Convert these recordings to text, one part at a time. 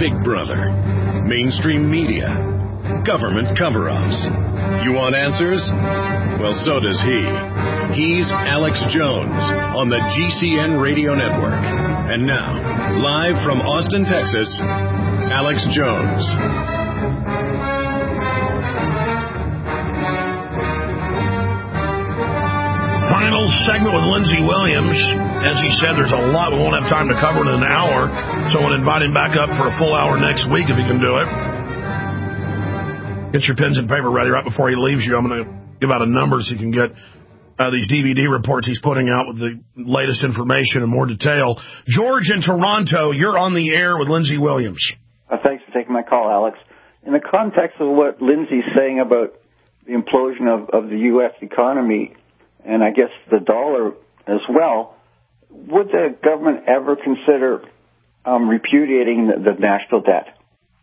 Big Brother, mainstream media, government cover-ups. You want answers? Well, so does he. He's Alex Jones on the GCN Radio Network. And now, live from Austin, Texas, Alex Jones. Final segment with Lindsey Williams. As he said, there's a lot we won't have time to cover in an hour, so I want to invite him back up for a full hour next week if he can do it. Get your pens and paper ready right before he leaves you. I'm going to give out a number so you can get these DVD reports he's putting out with the latest information and more detail. George in Toronto, you're on the air with Lindsey Williams. Thanks for taking my call, Alex. In the context of what Lindsey's saying about the implosion of the U.S. economy, and I guess the dollar as well, would the government ever consider repudiating the national debt?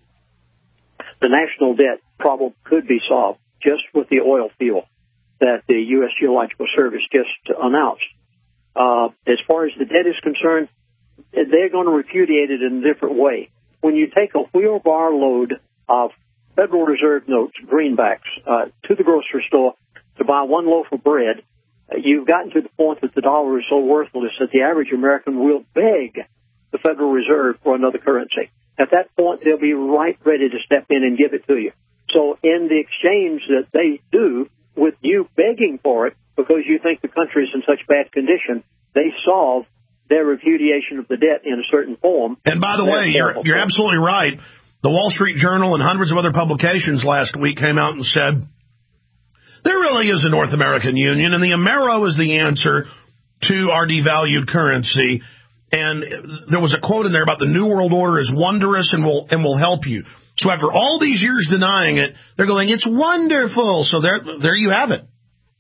The national debt problem could be solved just with the oil field that the U.S. Geological Service just announced. As far as the debt is concerned, they're going to repudiate it in a different way. When you take a wheelbarrow load of Federal Reserve notes, greenbacks, to the grocery store to buy one loaf of bread, you've gotten to the point that the dollar is so worthless that the average American will beg the Federal Reserve for another currency. At that point, they'll be right ready to step in and give it to you. So in the exchange that they do with you begging for it because you think the country is in such bad condition, they solve their repudiation of the debt in a certain form. And by the way, you're absolutely right. The Wall Street Journal and hundreds of other publications last week came out and said, there really is a North American Union, and the Amero is the answer to our devalued currency. And there was a quote in there about the New World Order is wondrous and will help you. So after all these years denying it, they're going, it's wonderful. So there you have it.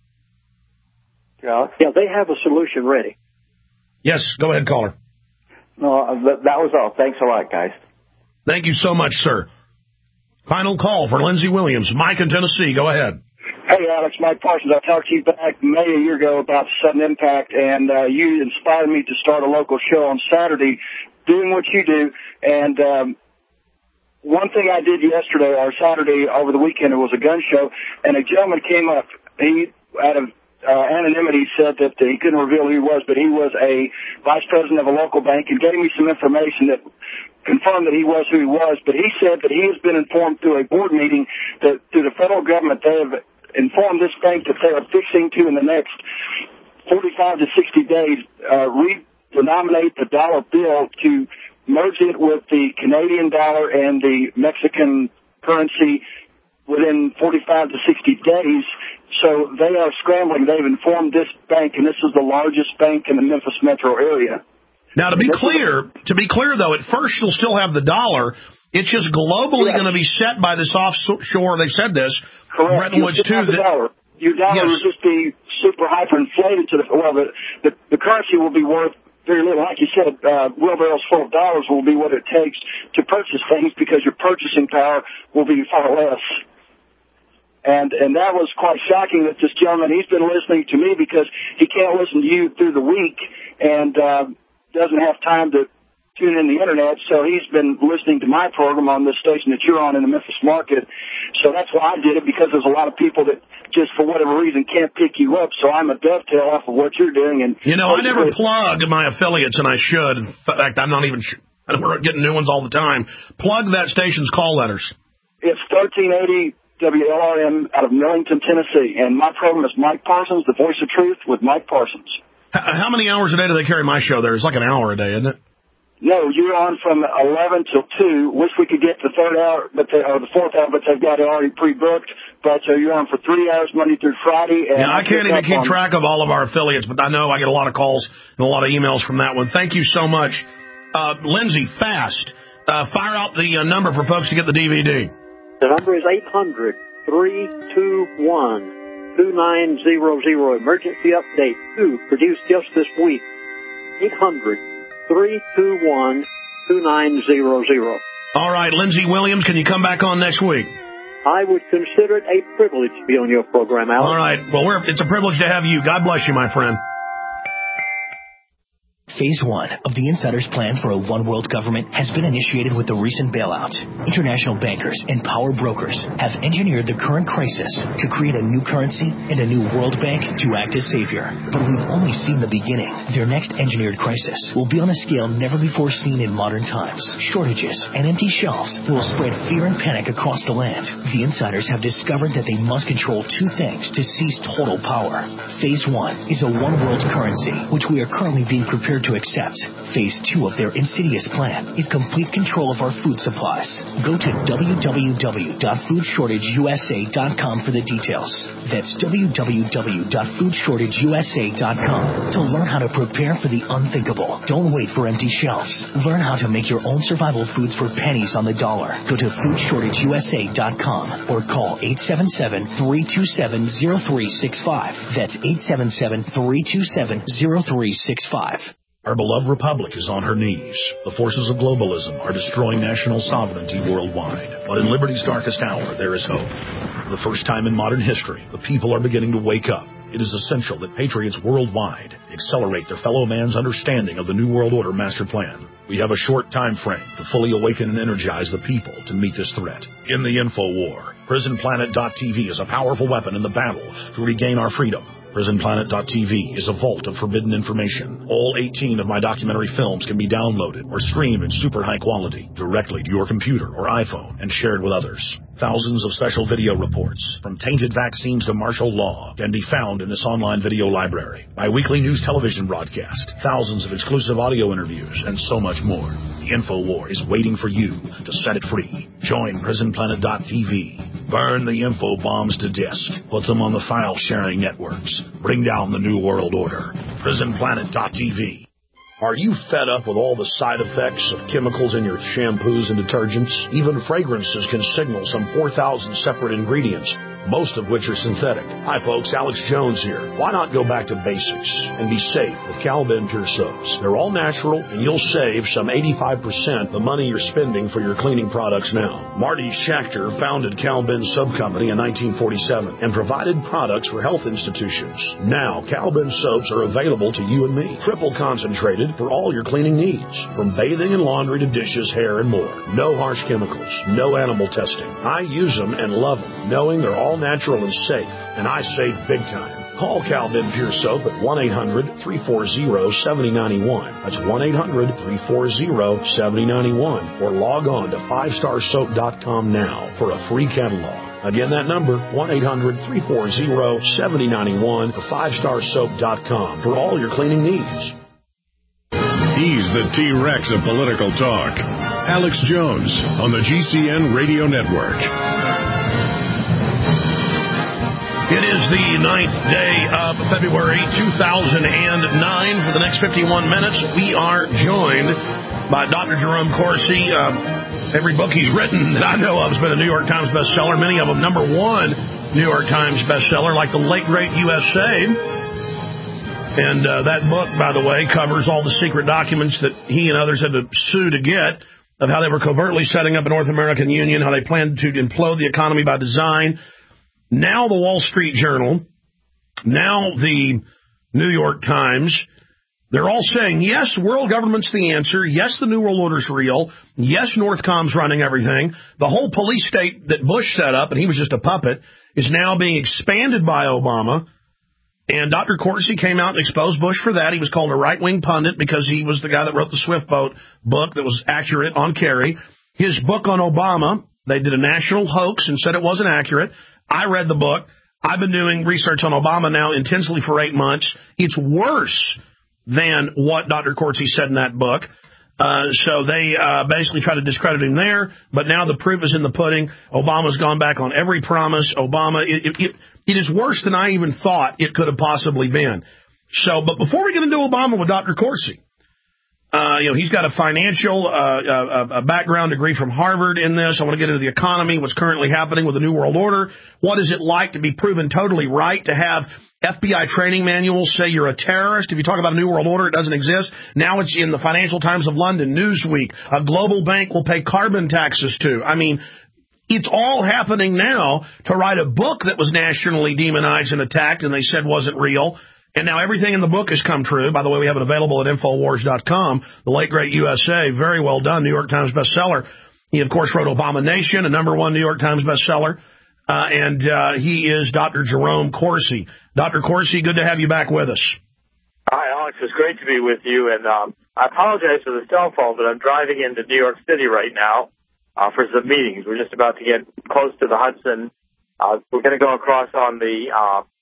Yeah, they have a solution ready. Yes, go ahead, caller. No, that was all. Thanks a lot, guys. Thank you so much, sir. Final call for Lindsey Williams. Mike in Tennessee, go ahead. Hey, Alex, Mike Parsons. I talked to you back May a year ago about sudden impact, and you inspired me to start a local show on Saturday doing what you do. And one thing I did yesterday or Saturday over the weekend, it was a gun show, and a gentleman came up. He, out of anonymity, said that he couldn't reveal who he was, but he was a vice president of a local bank and gave me some information that confirmed that he was who he was. But he said that he has been informed through a board meeting that through the federal government they have informed this bank that they are fixing to, in the next 45 to 60 days, redenominate the dollar bill to merge it with the Canadian dollar and the Mexican currency within 45 to 60 days. So they are scrambling. They've informed this bank, and this is the largest bank in the Memphis metro area. Now, to be clear, though, at first you'll still have the dollar. It's just globally going to be set by this offshore. They've said this. Correct. Bretton Woods too. Your dollar will just be super hyperinflated to the currency will be worth very little. Like you said, wheelbarrows full of dollars will be what it takes to purchase things because your purchasing power will be far less. And that was quite shocking that this gentleman, he's been listening to me because he can't listen to you through the week and doesn't have time to tune in the internet, so he's been listening to my program on this station that you're on in the Memphis market. So that's why I did it, because there's a lot of people that just for whatever reason can't pick you up. So I'm a dovetail off of what you're doing. And I never plug my affiliates, and I should. In fact, I'm not even sure. We're getting new ones all the time. Plug that station's call letters. It's 1380 WLRM out of Millington, Tennessee, and my program is Mike Parsons, the Voice of Truth with Mike Parsons. How many hours a day do they carry my show there? It's like an hour a day, isn't it? No, you're on from 11 till 2. Wish we could get the third hour, or the fourth hour, but they've got it already pre-booked. But you're on for 3 hours Monday through Friday. And I can't even keep track of all of our affiliates, but I know I get a lot of calls and a lot of emails from that one. Thank you so much. Lindsey, fast. Fire out the number for folks to get the DVD. The number is 800-321-2900. Emergency Update 2, produced just this week. 800-321-2900. All right, Lindsey Williams, can you come back on next week? I would consider it a privilege to be on your program, Alex. All right. Well, it's a privilege to have you. God bless you, my friend. Phase 1 of the Insider's plan for a one-world government has been initiated with the recent bailout. International bankers and power brokers have engineered the current crisis to create a new currency and a new world bank to act as savior. But we've only seen the beginning. Their next engineered crisis will be on a scale never before seen in modern times. Shortages and empty shelves will spread fear and panic across the land. The Insiders have discovered that they must control two things to seize total power. Phase 1 is a one-world currency, which we are currently being prepared to accept. Phase 2 of their insidious plan is complete control of our food supplies. Go to www.foodshortageusa.com for the details. That's www.foodshortageusa.com to learn how to prepare for the unthinkable. Don't wait for empty shelves. Learn how to make your own survival foods for pennies on the dollar. Go to foodshortageusa.com or call 877-327-0365. That's 877-327-0365. Our beloved republic is on her knees. The forces of globalism are destroying national sovereignty worldwide. But in liberty's darkest hour, there is hope. For the first time in modern history, the people are beginning to wake up. It is essential that patriots worldwide accelerate their fellow man's understanding of the New World Order master plan. We have a short time frame to fully awaken and energize the people to meet this threat. In the info war, PrisonPlanet.tv is a powerful weapon in the battle to regain our freedom. PrisonPlanet.tv is a vault of forbidden information. All 18 of my documentary films can be downloaded or streamed in super high quality directly to your computer or iPhone and shared with others. Thousands of special video reports, from tainted vaccines to martial law, can be found in this online video library. My weekly news television broadcast, thousands of exclusive audio interviews, and so much more. The InfoWar is waiting for you to set it free. Join PrisonPlanet.tv. Burn the info bombs to disk. Put them on the file-sharing networks. Bring down the New World Order. PrisonPlanet.tv. Are you fed up with all the side effects of chemicals in your shampoos and detergents? Even fragrances can signal some 4,000 separate ingredients, most of which are synthetic. Hi folks, Alex Jones here. Why not go back to basics and be safe with Cal-Ben Pure Soaps? They're all natural, and you'll save some 85% the money you're spending for your cleaning products now. Marty Schachter founded Cal-Ben Soap Company in 1947 and provided products for health institutions. Now, Cal-Ben soaps are available to you and me, triple concentrated for all your cleaning needs, from bathing and laundry to dishes, hair, and more. No harsh chemicals, no animal testing. I use them and love them, knowing they're all natural and safe, and I save big time. Call Cal-Ben Pure Soap at 1-800-340-7091. That's 1-800-340-7091. Or log on to 5starsoap.com now for a free catalog. Again, that number, 1-800-340-7091 or 5starsoap.com for all your cleaning needs. He's the T-Rex of political talk. Alex Jones on the GCN Radio Network. It is the 9th day of February 2009. For the next 51 minutes, we are joined by Dr. Jerome Corsi. Every book he's written that I know of has been a New York Times bestseller, many of them #1 New York Times bestseller, like The Late Great USA. And that book, by the way, covers all the secret documents that he and others had to sue to get, of how they were covertly setting up a North American Union, how they planned to implode the economy by design. Now the Wall Street Journal, now the New York Times, they're all saying, yes, world government's the answer. Yes, the New World Order's real. Yes, Northcom's running everything. The whole police state that Bush set up, and he was just a puppet, is now being expanded by Obama. And Dr. Corsi came out and exposed Bush for that. He was called a right-wing pundit because he was the guy that wrote the Swift Boat book that was accurate on Kerry. His book on Obama, they did a national hoax and said it wasn't accurate. I read the book. I've been doing research on Obama now intensely for 8 months. It's worse than what Dr. Corsi said in that book. So they basically try to discredit him there. But now the proof is in the pudding. Obama's gone back on every promise. Obama, it is worse than I even thought it could have possibly been. So, but before we get into Obama with Dr. Corsi, he's got a financial a background degree from Harvard in this. I want to get into the economy, what's currently happening with the New World Order. What is it like to be proven totally right, to have FBI training manuals say you're a terrorist? If you talk about a New World Order, it doesn't exist. Now it's in the Financial Times of London, Newsweek. A global bank will pay carbon taxes to. I mean, it's all happening now to write a book that was nationally demonized and attacked and they said wasn't real. And now everything in the book has come true. By the way, we have it available at Infowars.com. The Late Great USA, very well done, New York Times bestseller. He, of course, wrote Abomination, a #1 New York Times bestseller. And he is Dr. Jerome Corsi. Dr. Corsi, good to have you back with us. Hi, Alex. It's great to be with you. And I apologize for the cell phone, but I'm driving into New York City right now for some meetings. We're just about to get close to the Hudson. We're going to go across on the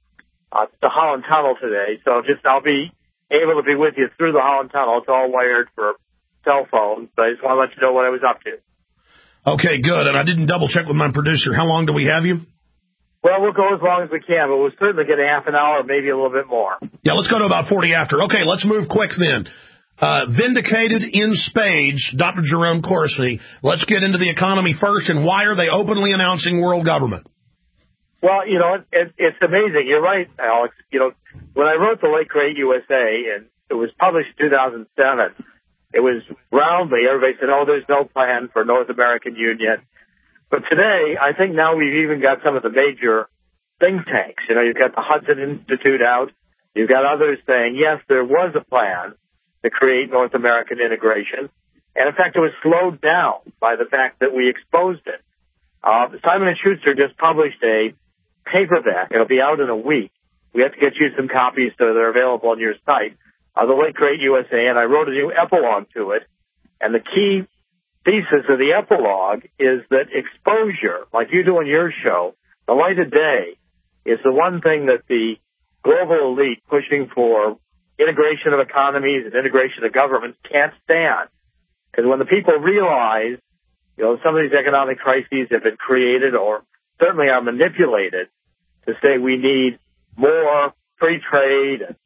Holland Tunnel today. So I'll be able to be with you through the Holland Tunnel. It's all wired for cell phones, but I just want to let you know what I was up to. Okay, good. And I didn't double check with my producer. How long do we have you? Well, we'll go as long as we can, but we'll certainly get a half an hour, maybe a little bit more. Yeah, let's go to about 40 after. Okay, let's move quick then. Vindicated in spades, Dr. Jerome Corsi. Let's get into the economy first, and why are they openly announcing world government? Well, it's amazing. You're right, Alex. When I wrote The Late Great USA, and it was published in 2007, it was roundly, everybody said, oh, there's no plan for North American Union. But today, I think now we've even got some of the major think tanks. You've got the Hudson Institute out. You've got others saying, yes, there was a plan to create North American integration. And, in fact, it was slowed down by the fact that we exposed it. Simon & Schuster just published a paperback. It'll be out in a week. We have to get you some copies so they're available on your site. The Late Great USA, and I wrote a new epilogue to it. And the key thesis of the epilogue is that exposure, like you do on your show, the light of day, is the one thing that the global elite pushing for integration of economies and integration of governments can't stand. Because when the people realize, some of these economic crises have been created or certainly are manipulated to say we need more free trade and,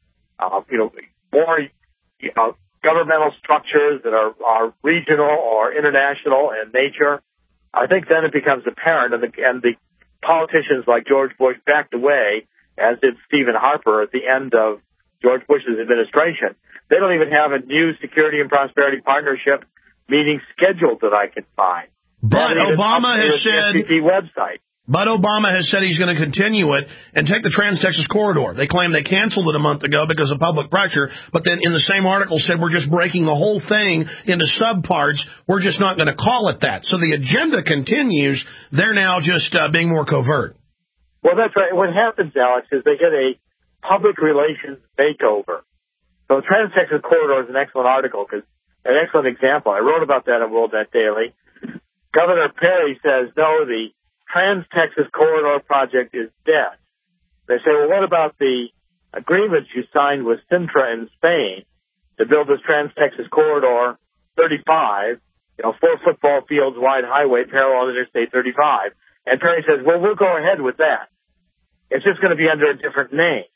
more governmental structures that are regional or international in nature, I think then it becomes apparent, and the politicians like George Bush backed away, as did Stephen Harper at the end of George Bush's administration. They don't even have a new Security and Prosperity Partnership meeting scheduled that I can find. But Obama has said... the website. But Obama has said he's going to continue it and take the Trans-Texas Corridor. They claim they canceled it a month ago because of public pressure, but then in the same article said we're just breaking the whole thing into subparts. We're just not going to call it that. So the agenda continues. They're now just being more covert. Well, that's right. What happens, Alex, is they get a public relations makeover. So the Trans-Texas Corridor is an excellent article, because an excellent example. I wrote about that in WorldNet Daily. Governor Perry says, no, the Trans-Texas Corridor project is dead. They say, well, what about the agreements you signed with Sintra in Spain to build this Trans-Texas Corridor 35, 4 football fields wide highway parallel to Interstate 35? And Perry says, well, we'll go ahead with that. It's just going to be under a different name.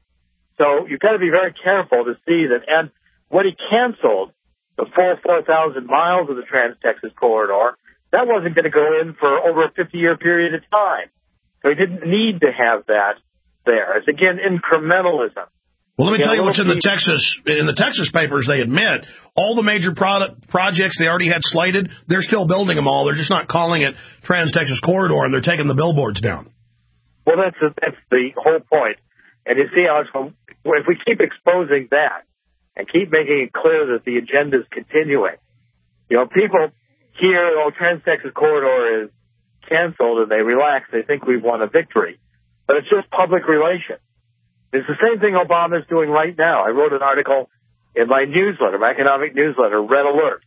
So you've got to be very careful to see that. And when he canceled the full 4,000 miles of the Trans-Texas Corridor, that wasn't going to go in for over a 50-year period of time. So he didn't need to have that there. It's, again, incrementalism. Well, let me tell you what's in the Texas papers. They admit all the major projects they already had slated, they're still building them all. They're just not calling it Trans-Texas Corridor, and they're taking the billboards down. Well, that's the whole point. And you see, Alex, if we keep exposing that and keep making it clear that the agenda is continuing, people hear, Trans-Texas Corridor is canceled, and they relax. They think we've won a victory. But it's just public relations. It's the same thing Obama's doing right now. I wrote an article in my newsletter, my economic newsletter, Red Alert,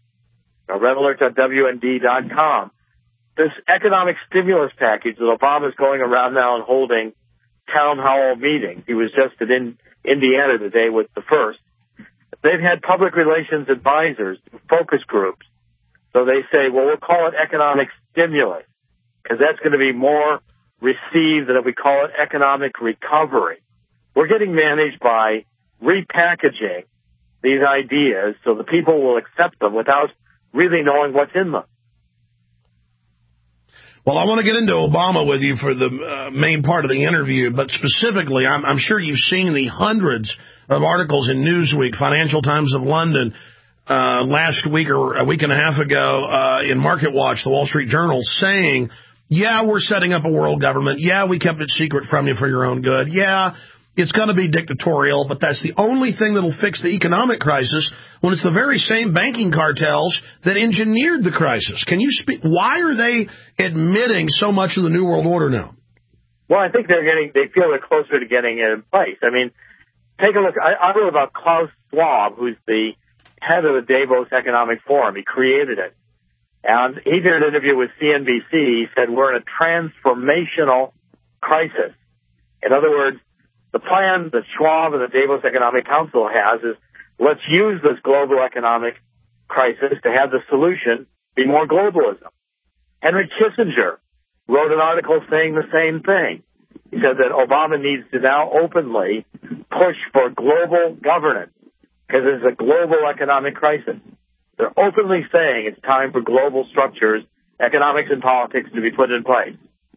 redalert.wnd.com. This economic stimulus package that Obama's going around now and holding town hall meetings. He was just in Indiana today with the first. They've had public relations advisors, focus groups. So they say, well, we'll call it economic stimulus, because that's going to be more received than if we call it economic recovery. We're getting managed by repackaging these ideas so the people will accept them without really knowing what's in them. Well, I want to get into Obama with you for the main part of the interview, but specifically, I'm sure you've seen the hundreds of articles in Newsweek, Financial Times of London, last week or a week and a half ago in Market Watch, the Wall Street Journal, saying, yeah, we're setting up a world government. Yeah, we kept it secret from you for your own good. Yeah, it's going to be dictatorial, but that's the only thing that'll fix the economic crisis when it's the very same banking cartels that engineered the crisis. Can you speak? Why are they admitting so much of the New World Order now? Well, I think they feel they're closer to getting it in place. I mean, take a look. I wrote about Klaus Schwab, who's the head of the Davos Economic Forum. He created it. And he did an interview with CNBC. He said, we're in a transformational crisis. In other words, the plan that Schwab and the Davos Economic Council has is, let's use this global economic crisis to have the solution be more globalism. Henry Kissinger wrote an article saying the same thing. He said that Obama needs to now openly push for global governance because there's a global economic crisis. They're openly saying it's time for global structures, economics and politics to be put in place.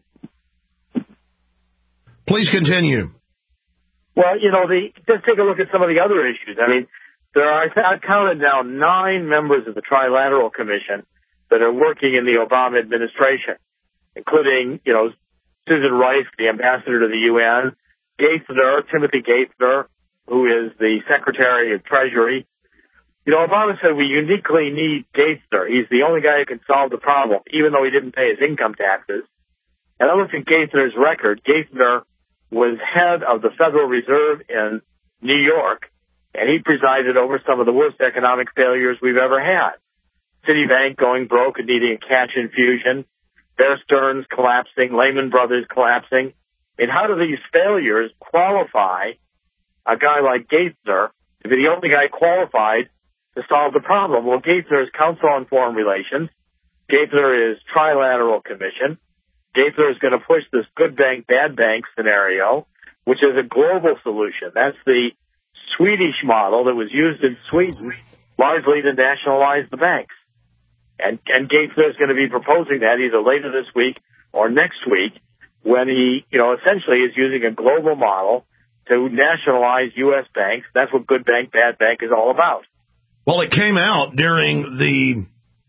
Please continue. Well, just take a look at some of the other issues. I mean, I've counted now 9 members of the Trilateral Commission that are working in the Obama administration, including, Susan Rice, the ambassador to the UN, Timothy Geithner, who is the Secretary of Treasury. Obama said we uniquely need Geithner. He's the only guy who can solve the problem, even though he didn't pay his income taxes. And I looked at Geithner's record. Geithner was head of the Federal Reserve in New York, and he presided over some of the worst economic failures we've ever had. Citibank going broke and needing a cash infusion, Bear Stearns collapsing, Lehman Brothers collapsing. I mean, how do these failures qualify a guy like Geithner to be the only guy qualified to solve the problem? Well, Geithner is Council on Foreign Relations. Geithner is Trilateral Commission. Geithner is going to push this good bank, bad bank scenario, which is a global solution. That's the Swedish model that was used in Sweden largely to nationalize the banks. And Geithner is going to be proposing that either later this week or next week when he, essentially is using a global model to nationalize U.S. banks. That's what good bank, bad bank is all about. Well, it came out during the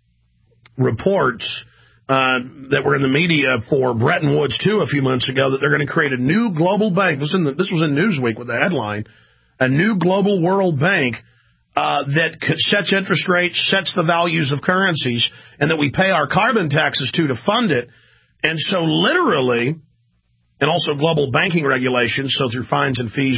reports that were in the media for Bretton Woods, too, a few months ago, that they're going to create a new global bank. This was in Newsweek with the headline, a new global world bank that sets interest rates, sets the values of currencies, and that we pay our carbon taxes to fund it. And so literally, and also global banking regulations, so through fines and fees,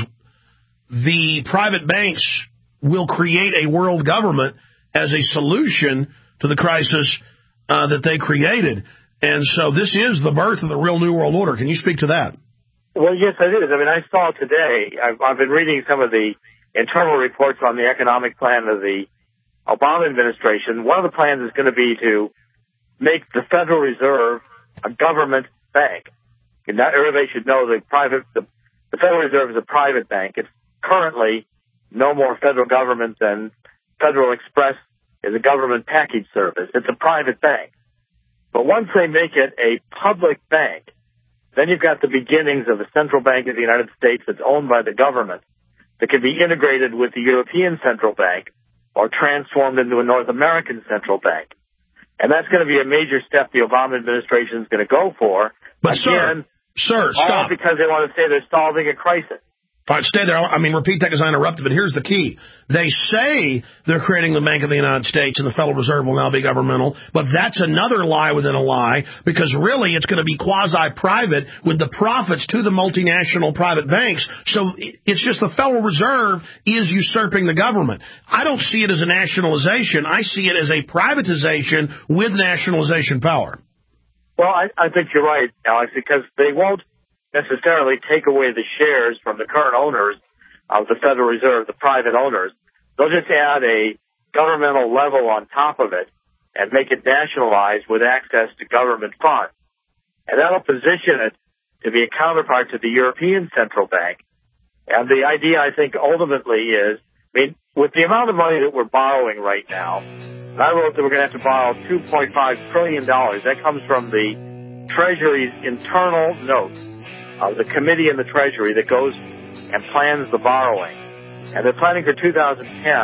the private banks will create a world government as a solution to the crisis that they created. And so this is the birth of the real New World Order. Can you speak to that? Well, yes, it is. I mean, I saw today, I've been reading some of the internal reports on the economic plan of the Obama administration. One of the plans is going to be to make the Federal Reserve a government bank. And that everybody should know the Federal Reserve is a private bank. It's currently no more federal government than Federal Express is a government package service. It's a private bank. But once they make it a public bank, then you've got the beginnings of a central bank of the United States that's owned by the government that can be integrated with the European Central Bank or transformed into a North American Central Bank. And that's going to be a major step the Obama administration is going to go for. But again, sir, stop. Because they want to say they're solving a crisis. All right, stay there. I mean, repeat that because I interrupted, but here's the key. They say they're creating the Bank of the United States and the Federal Reserve will now be governmental, but that's another lie within a lie because really it's going to be quasi-private with the profits to the multinational private banks. So it's just the Federal Reserve is usurping the government. I don't see it as a nationalization. I see it as a privatization with nationalization power. Well, I think you're right, Alex, because they won't necessarily take away the shares from the current owners of the Federal Reserve, the private owners. They'll just add a governmental level on top of it and make it nationalized with access to government funds. And that'll position it to be a counterpart to the European Central Bank. And the idea, I think, ultimately is, with the amount of money that we're borrowing right now, and I wrote that we're going to have to borrow $2.5 trillion. That comes from the Treasury's internal notes of the committee in the Treasury that goes and plans the borrowing. And they're planning for 2010,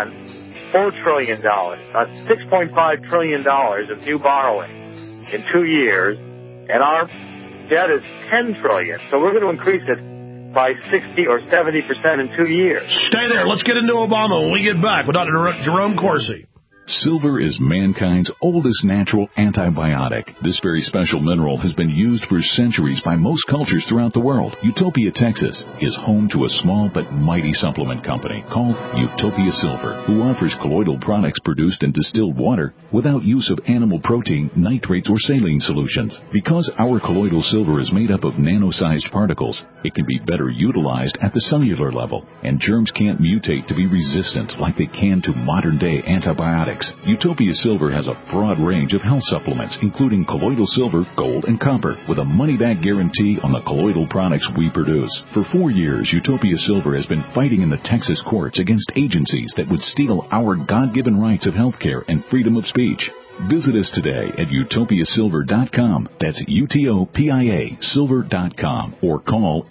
$4 trillion. That's $6.5 trillion of new borrowing in 2 years. And our debt is $10 trillion. So we're going to increase it by 60 or 70% in 2 years. Stay there. Let's get into Obama when we get back with Dr. Jerome Corsi. Silver is mankind's oldest natural antibiotic. This very special mineral has been used for centuries by most cultures throughout the world. Utopia, Texas is home to a small but mighty supplement company called Utopia Silver, who offers colloidal products produced in distilled water without use of animal protein, nitrates, or saline solutions. Because our colloidal silver is made up of nano-sized particles, it can be better utilized at the cellular level, and germs can't mutate to be resistant like they can to modern-day antibiotics. Utopia Silver has a broad range of health supplements, including colloidal silver, gold, and copper, with a money-back guarantee on the colloidal products we produce. For 4 years, Utopia Silver has been fighting in the Texas courts against agencies that would steal our God-given rights of health care and freedom of speech. Visit us today at utopiasilver.com. That's UTOPIA silver.com, or call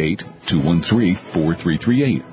888-213-4338,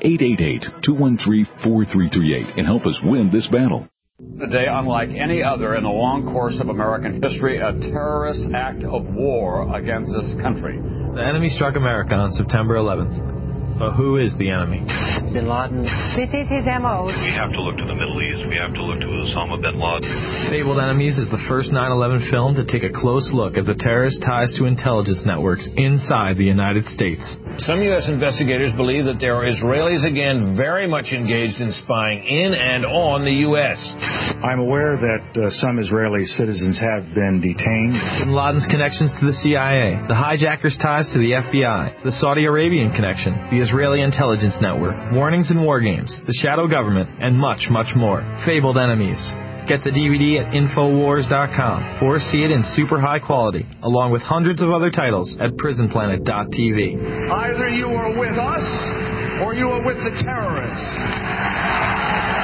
888-213-4338, and help us win this battle. A day unlike any other in the long course of American history, a terrorist act of war against this country. The enemy struck America on September 11th. But who is the enemy? Bin Laden. This is his M.O. We have to look to the Middle East. We have to look to Osama bin Laden. Fabled Enemies is the first 9/11 film to take a close look at the terrorist ties to intelligence networks inside the United States. Some U.S. investigators believe that there are Israelis again very much engaged in spying in and on the U.S. I'm aware that some Israeli citizens have been detained. Bin Laden's connections to the CIA, the hijackers' ties to the FBI, the Saudi Arabian connection, the Israeli intelligence network, warnings and war games, the shadow government, and much, much more. Fabled Enemies. Get the DVD at Infowars.com or see it in super high quality, along with hundreds of other titles at PrisonPlanet.tv. Either you are with us or you are with the terrorists.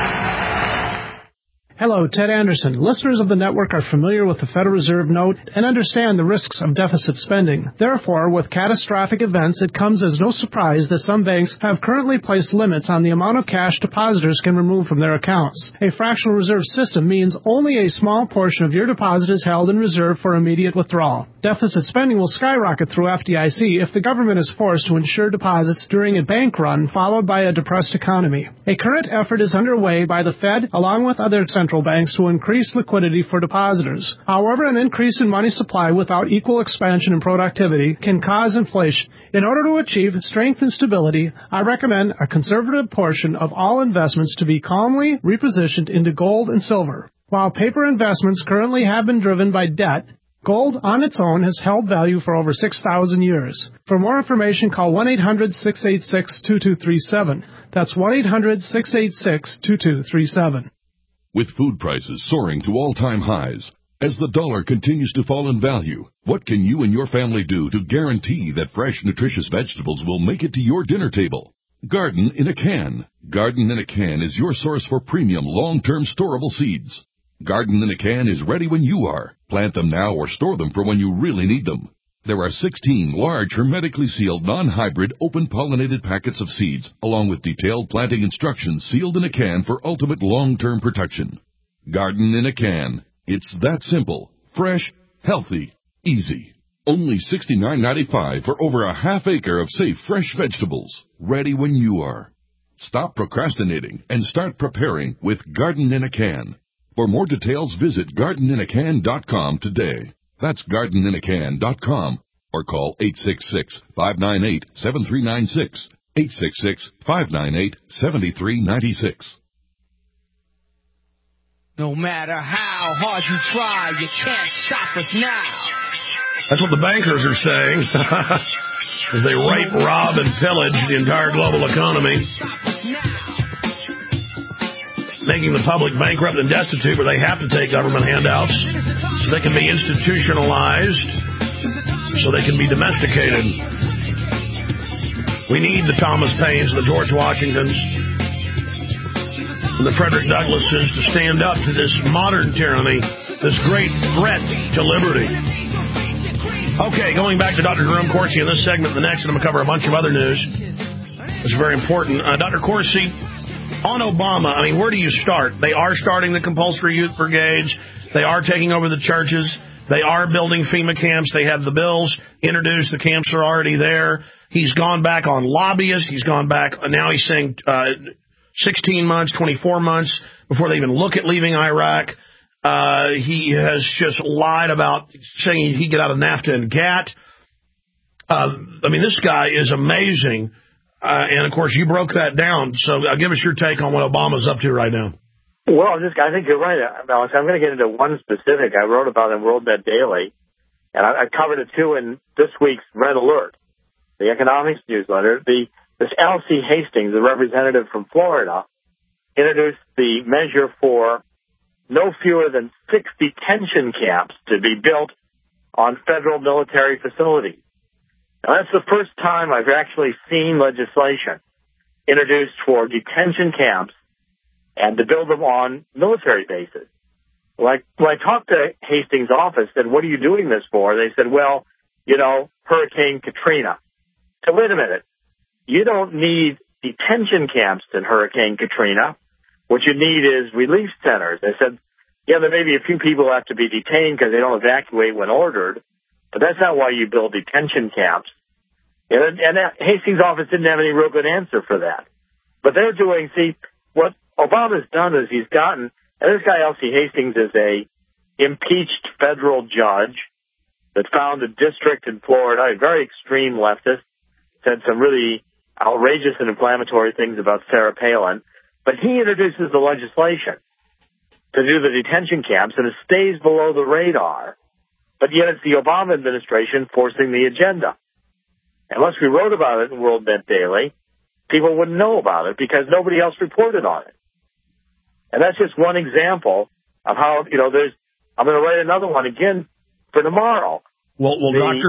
Hello, Ted Anderson. Listeners of the network are familiar with the Federal Reserve note and understand the risks of deficit spending. Therefore, with catastrophic events, it comes as no surprise that some banks have currently placed limits on the amount of cash depositors can remove from their accounts. A fractional reserve system means only a small portion of your deposit is held in reserve for immediate withdrawal. Deficit spending will skyrocket through FDIC if the government is forced to insure deposits during a bank run followed by a depressed economy. A current effort is underway by the Fed along with other central banks to increase liquidity for depositors. However, an increase in money supply without equal expansion and productivity can cause inflation. In order to achieve strength and stability, I recommend a conservative portion of all investments to be calmly repositioned into gold and silver. While paper investments currently have been driven by debt, gold on its own has held value for over 6,000 years. For more information, call 1-800-686-2237. That's 1-800-686-2237. With food prices soaring to all-time highs, as the dollar continues to fall in value, what can you and your family do to guarantee that fresh, nutritious vegetables will make it to your dinner table? Garden in a Can. Garden in a Can is your source for premium, long-term storable seeds. Garden in a Can is ready when you are. Plant them now or store them for when you really need them. There are 16 large, hermetically sealed, non-hybrid, open-pollinated packets of seeds, along with detailed planting instructions sealed in a can for ultimate long-term protection. Garden in a Can. It's that simple, fresh, healthy, easy. Only $69.95 for over a half acre of safe, fresh vegetables, ready when you are. Stop procrastinating and start preparing with Garden in a Can. For more details, visit gardeninacan.com today. That's gardeninacan.com, or call 866-598-7396, 866-598-7396. No matter how hard you try, you can't stop us now. That's what the bankers are saying, as they rape, rob, and pillage the entire global economy, making the public bankrupt and destitute, where they have to take government handouts so they can be institutionalized, so they can be domesticated. We need the Thomas Paines, the George Washingtons, and the Frederick Douglasses to stand up to this modern tyranny, this great threat to liberty. Okay, going back to Dr. Jerome Corsi in this segment, the next, and I'm going to cover a bunch of other news. It's very important. Dr. Corsi, on Obama, I mean, where do you start? They are starting the compulsory youth brigades. They are taking over the churches. They are building FEMA camps. They have the bills introduced. The camps are already there. He's gone back on lobbyists. He's gone back. Now he's saying 16 months, 24 months before they even look at leaving Iraq. He has just lied about saying he'd get out of NAFTA and GATT. This guy is amazing. And, of course, you broke that down. So give us your take on what Obama's up to right now. Well, I think you're right, Alex. I'm going to get into one specific I wrote about in WorldNet Daily, and I covered it, too, in this week's Red Alert, the economics newsletter. This L.C. Hastings, the representative from Florida, introduced the measure for no fewer than 6 detention camps to be built on federal military facilities. Now, that's the first time I've actually seen legislation introduced for detention camps and to build them on military bases. When I talked to Hastings' office, said, what are you doing this for? They said, well, Hurricane Katrina. So wait a minute. You don't need detention camps in Hurricane Katrina. What you need is relief centers. They said, yeah, there may be a few people have to be detained because they don't evacuate when ordered, but that's not why you build detention camps. And Hastings' office didn't have any real good answer for that. But they're doing, what Obama's done is he's gotten, and this guy L.C. Hastings is a impeached federal judge that found a district in Florida, a very extreme leftist, said some really outrageous and inflammatory things about Sarah Palin. But he introduces the legislation to do the detention camps, and it stays below the radar. But yet it's the Obama administration forcing the agenda. Unless we wrote about it in WorldNet Daily, people wouldn't know about it because nobody else reported on it. And that's just one example of how, I'm going to write another one again for tomorrow. Well,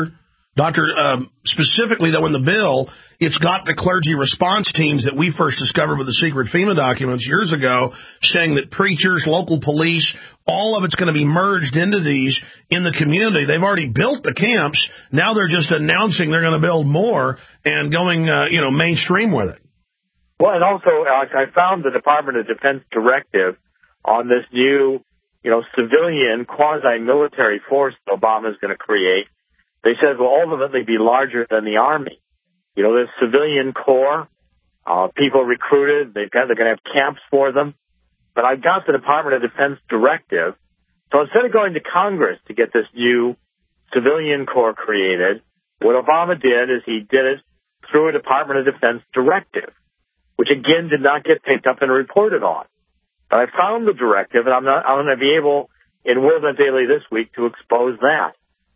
Doctor, specifically, though, in the bill, it's got the clergy response teams that we first discovered with the secret FEMA documents years ago, saying that preachers, local police, all of it's going to be merged into these in the community. They've already built the camps. Now they're just announcing they're going to build more and going, mainstream with it. Well, and also, Alex, I found the Department of Defense directive on this new, civilian quasi-military force that Obama is going to create. They said will ultimately be larger than the Army. This civilian corps, people recruited, they're going to have camps for them. But I got the Department of Defense directive. So instead of going to Congress to get this new civilian corps created, what Obama did is he did it through a Department of Defense directive, which again did not get picked up and reported on. But I found the directive, and I'm going to be able, in WorldNet Daily this week, to expose that.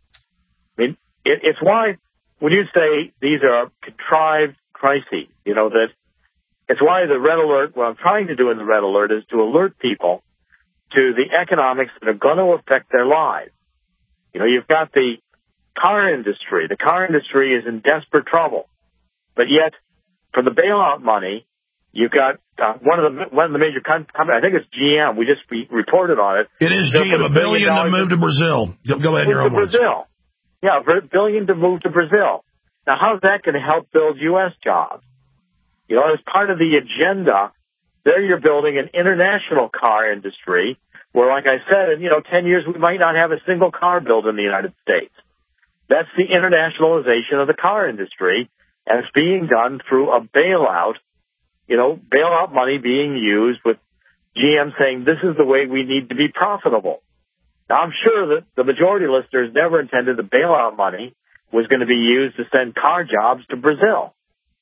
It's why when you say these are contrived crises, that it's why the Red Alert, what I'm trying to do in the Red Alert is to alert people to the economics that are going to affect their lives. You've got the car industry. The car industry is in desperate trouble. But yet, for the bailout money, you've got one of the major companies, I think it's GM. We just reported on it. It is GM, $1 billion to move to Brazil. Go ahead, your own words. Brazil. Yeah, $1 billion to move to Brazil. Now, how's that going to help build U.S. jobs? As part of the agenda, there you're building an international car industry where, like I said, in 10 years we might not have a single car built in the United States. That's the internationalization of the car industry, and it's being done through a bailout, bailout money being used with GM saying this is the way we need to be profitable. Now, I'm sure that the majority of listeners never intended the bailout money was going to be used to send car jobs to Brazil.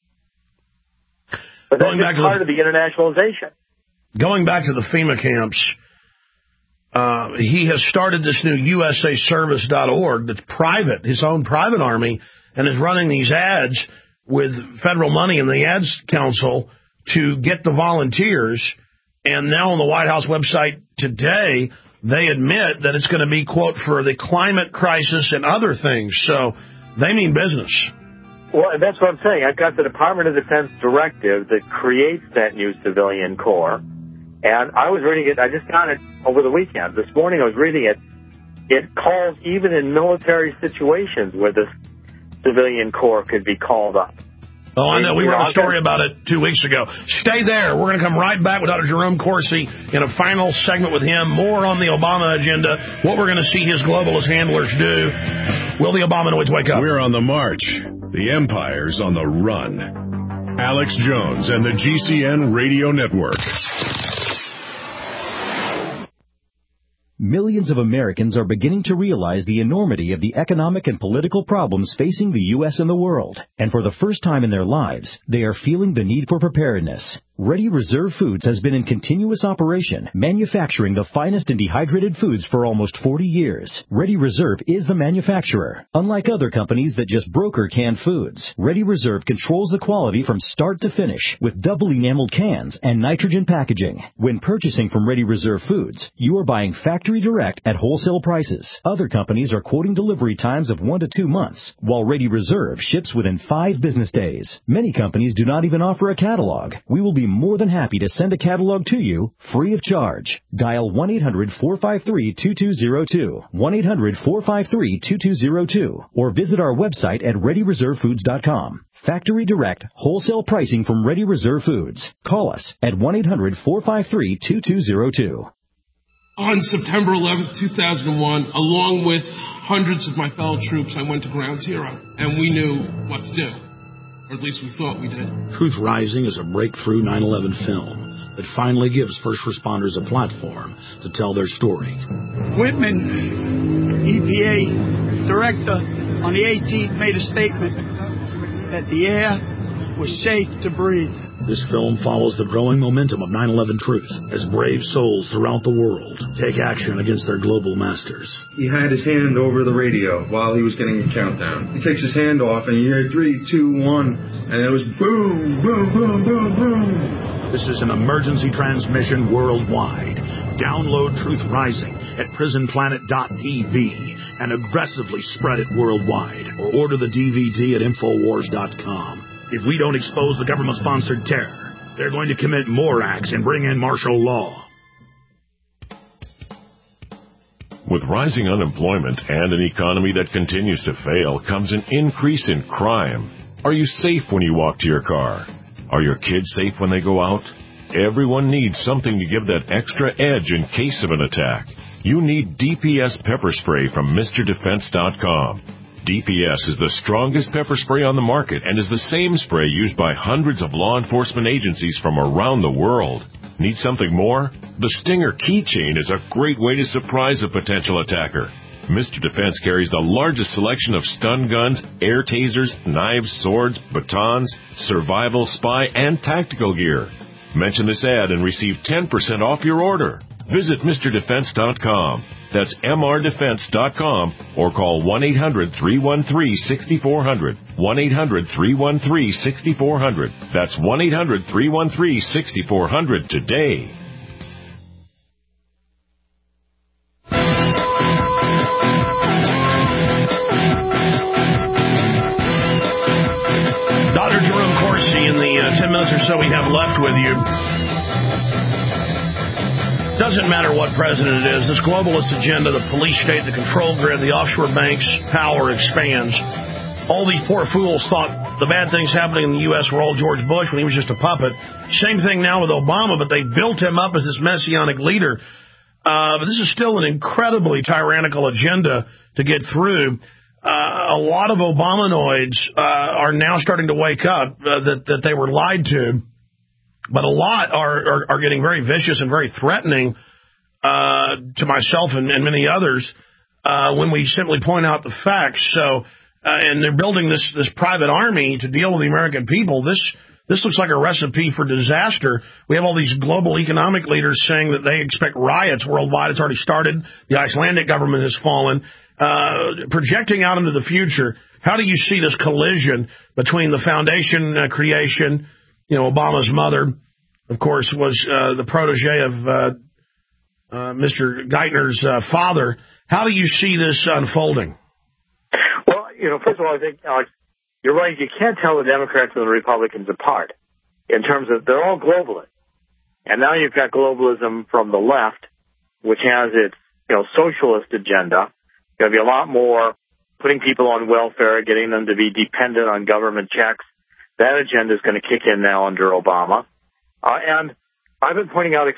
But that's just part of the internationalization. Going back to the FEMA camps, he has started this new USAService.org that's private, his own private army, and is running these ads with federal money in the Ads Council to get the volunteers. And now on the White House website today, they admit that it's going to be, quote, for the climate crisis and other things. So they mean business. Well, that's what I'm saying. I've got the Department of Defense directive that creates that new civilian corps. And I was reading it. I just got it over the weekend. This morning I was reading it. It calls even in military situations where the civilian corps could be called up. Oh, I know. We wrote a story about it 2 weeks ago. Stay there. We're going to come right back with Dr. Jerome Corsi in a final segment with him. More on the Obama agenda, what we're going to see his globalist handlers do. Will the Obamanoids wake up? We're on the march. The empire's on the run. Alex Jones and the GCN Radio Network. Millions of Americans are beginning to realize the enormity of the economic and political problems facing the U.S. and the world. And for the first time in their lives, they are feeling the need for preparedness. Ready Reserve Foods has been in continuous operation, manufacturing the finest in dehydrated foods for almost 40 years. Ready Reserve is the manufacturer. Unlike other companies that just broker canned foods, Ready Reserve controls the quality from start to finish with double enameled cans and nitrogen packaging. When purchasing from Ready Reserve Foods, you are buying factory direct at wholesale prices. Other companies are quoting delivery times of 1 to 2 months, while Ready Reserve ships within 5 business days. Many companies do not even offer a catalog. We will be more than happy to send a catalog to you free of charge. Dial 1-800-453-2202, 1-800-453-2202, or visit our website at ReadyReserveFoods.com. Factory direct, wholesale pricing from Ready Reserve Foods. Call us at 1-800-453-2202. On September 11th, 2001, along with hundreds of my fellow troops, I went to Ground Zero, and we knew what to do. Or at least we thought we did. Truth Rising is a breakthrough 9/11 film that finally gives first responders a platform to tell their story. Whitman, EPA director, on the 18th made a statement that the air was safe to breathe. This film follows the growing momentum of 9/11 truth as brave souls throughout the world take action against their global masters. He had his hand over the radio while he was getting a countdown. He takes his hand off and you hear 3, 2, 1, and it was boom, boom, boom, boom, boom. This is an emergency transmission worldwide. Download Truth Rising at prisonplanet.tv and aggressively spread it worldwide, or order the DVD at Infowars.com. If we don't expose the government-sponsored terror, they're going to commit more acts and bring in martial law. With rising unemployment and an economy that continues to fail comes an increase in crime. Are you safe when you walk to your car? Are your kids safe when they go out? Everyone needs something to give that extra edge in case of an attack. You need DPS pepper spray from MrDefense.com. DPS is the strongest pepper spray on the market and is the same spray used by hundreds of law enforcement agencies from around the world. Need something more? The Stinger keychain is a great way to surprise a potential attacker. Mr. Defense carries the largest selection of stun guns, air tasers, knives, swords, batons, survival, spy, and tactical gear. Mention this ad and receive 10% off your order. Visit MrDefense.com. That's MRDefense.com or call 1-800-313-6400. 1-800-313-6400. That's 1-800-313-6400 today. Dr. Jerome Corsi, in the 10 minutes or so we have left with you. Doesn't matter what president it is, this globalist agenda, the police state, the control grid, the offshore banks, power expands. All these poor fools thought the bad things happening in the U.S. were all George Bush when he was just a puppet. Same thing now with Obama, but they built him up as this messianic leader. But this is still an incredibly tyrannical agenda to get through. A lot of Obamanoids are now starting to wake up that they were lied to. But a lot are getting very vicious and very threatening to myself and many others when we simply point out the facts. So, and they're building this private army to deal with the American people. This looks like a recipe for disaster. We have all these global economic leaders saying that they expect riots worldwide. It's already started. The Icelandic government has fallen. Projecting out into the future, how do you see this collision between the foundation creation? You know, Obama's mother, of course, was the protege of Mr. Geithner's father. How do you see this unfolding? Well, first of all, I think, Alex, you're right. You can't tell the Democrats and the Republicans apart in terms of they're all globalists. And now you've got globalism from the left, which has its, socialist agenda. There'll be a lot more putting people on welfare, getting them to be dependent on government checks. That agenda is going to kick in now under Obama. And I've been pointing out,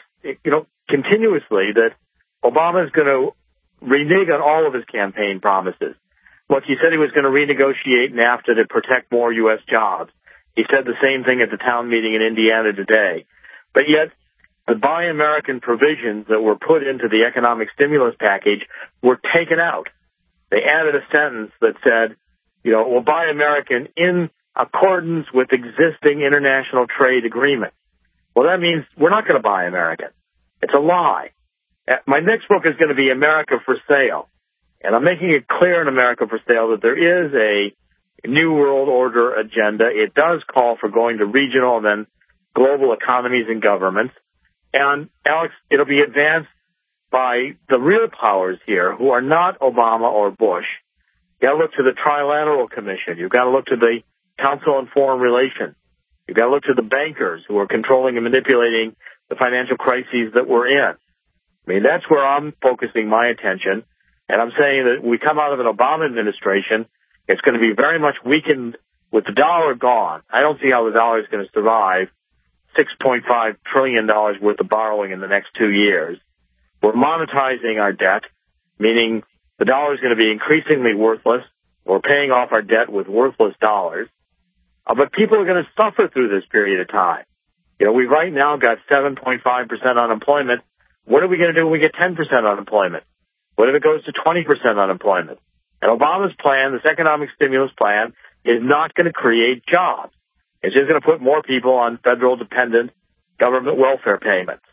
continuously that Obama is going to renege on all of his campaign promises. Look, he said he was going to renegotiate NAFTA to protect more U.S. jobs. He said the same thing at the town meeting in Indiana today. But yet, the Buy American provisions that were put into the economic stimulus package were taken out. They added a sentence that said, we'll buy American in accordance with existing international trade agreements. Well, that means we're not going to buy American. It's a lie. My next book is going to be America for Sale. And I'm making it clear in America for Sale that there is a New World Order agenda. It does call for going to regional and then global economies and governments. And, Alex, it'll be advanced by the real powers here who are not Obama or Bush. You've got to look to the Trilateral Commission. You've got to look to the Council on Foreign Relations. You've got to look to the bankers who are controlling and manipulating the financial crises that we're in. I mean, that's where I'm focusing my attention. And I'm saying that we come out of an Obama administration, it's going to be very much weakened with the dollar gone. I don't see how the dollar is going to survive $6.5 trillion worth of borrowing in the next 2 years. We're monetizing our debt, meaning the dollar is going to be increasingly worthless. We're paying off our debt with worthless dollars. But people are going to suffer through this period of time. We've right now got 7.5% unemployment. What are we going to do when we get 10% unemployment? What if it goes to 20% unemployment? And Obama's plan, this economic stimulus plan, is not going to create jobs. It's just going to put more people on federal dependent government welfare payments.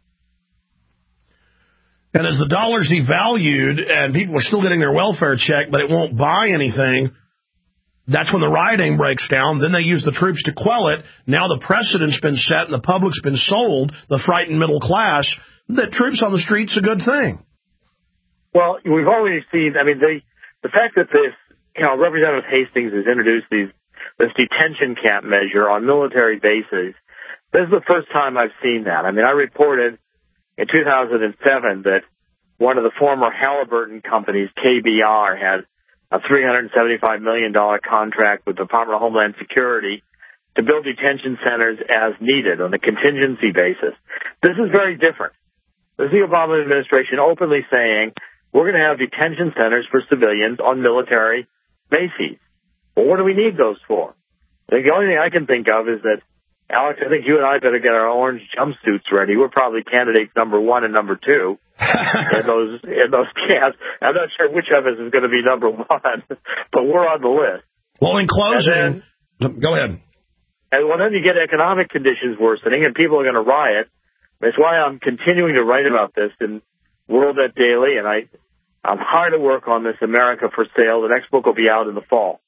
And as the dollar's devalued and people are still getting their welfare check, but it won't buy anything, that's when the rioting breaks down. Then they use the troops to quell it. Now the precedent's been set and the public's been sold, the frightened middle class, that troops on the street's a good thing. Well, we've already seen, the fact that this, Representative Hastings has introduced this detention camp measure on military bases, this is the first time I've seen that. I reported in 2007 that one of the former Halliburton companies, KBR, had a $375 million contract with the Department of Homeland Security to build detention centers as needed on a contingency basis. This is very different. This is the Obama administration openly saying, we're going to have detention centers for civilians on military bases. Well, what do we need those for? I think the only thing I can think of is that, Alex, I think you and I better get our orange jumpsuits ready. We're probably candidates number 1 and number 2 in those camps. I'm not sure which of us is going to be number 1, but we're on the list. Well, in closing, go ahead. And then you get economic conditions worsening and people are going to riot. That's why I'm continuing to write about this in WorldNet Daily, and I'm hard at work on this America for Sale. The next book will be out in the fall.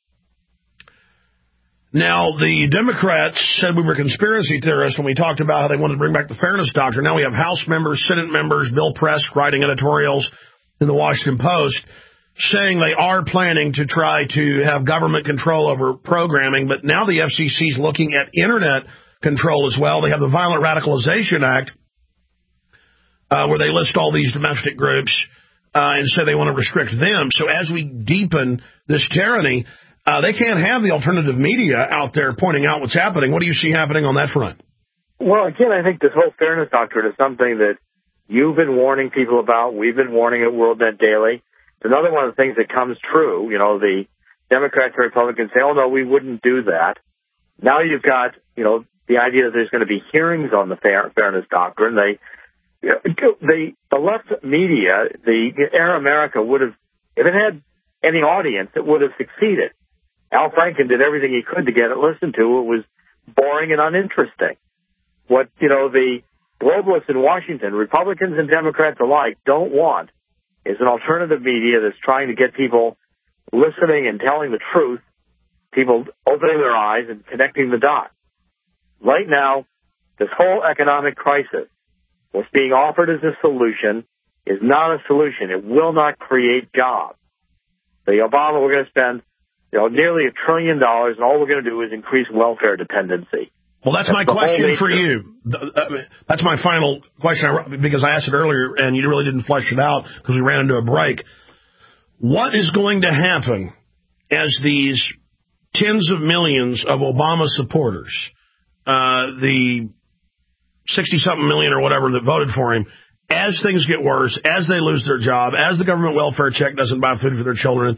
Now, the Democrats said we were conspiracy theorists when we talked about how they wanted to bring back the Fairness Doctrine. Now we have House members, Senate members, Bill Press writing editorials in the Washington Post saying they are planning to try to have government control over programming, but now the FCC is looking at Internet control as well. They have the Violent Radicalization Act, where they list all these domestic groups and say they want to restrict them. So as we deepen this tyranny, they can't have the alternative media out there pointing out what's happening. What do you see happening on that front? Well, again, I think this whole fairness doctrine is something that you've been warning people about. We've been warning at WorldNet Daily. It's another one of the things that comes true. The Democrats and Republicans say, oh, no, we wouldn't do that. Now you've got, the idea that there's going to be hearings on the fairness doctrine. The left media, the Air America would have, if it had any audience, it would have succeeded. Al Franken did everything he could to get it listened to. It was boring and uninteresting. What, the globalists in Washington, Republicans and Democrats alike, don't want is an alternative media that's trying to get people listening and telling the truth, people opening their eyes and connecting the dots. Right now, this whole economic crisis, what's being offered as a solution, is not a solution. It will not create jobs. The Obama, we're going to spend nearly $1 trillion, and all we're going to do is increase welfare dependency. Well, that's my question for you. That's my final question, because I asked it earlier, and you really didn't flesh it out because we ran into a break. What is going to happen as these tens of millions of Obama supporters, the 60-something million or whatever that voted for him, as things get worse, as they lose their job, as the government welfare check doesn't buy food for their children,